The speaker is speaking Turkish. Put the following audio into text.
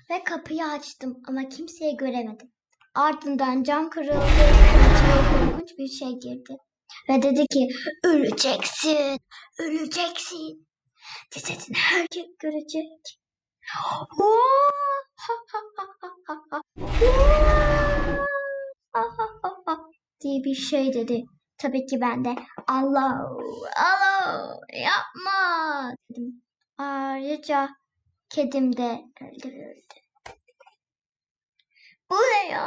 ve kapıyı açtım ama kimseyi göremedim. Ardından cam kırıldı, içeri korkunç bir şey girdi. Ve dedi ki, öleceksin, öleceksin. Cesedini herkes görecek. diye bir şey dedi. Tabii ki ben de Allah, Allah yapma dedim. Ayrıca kedim de öldürüldü. Bu ne ya?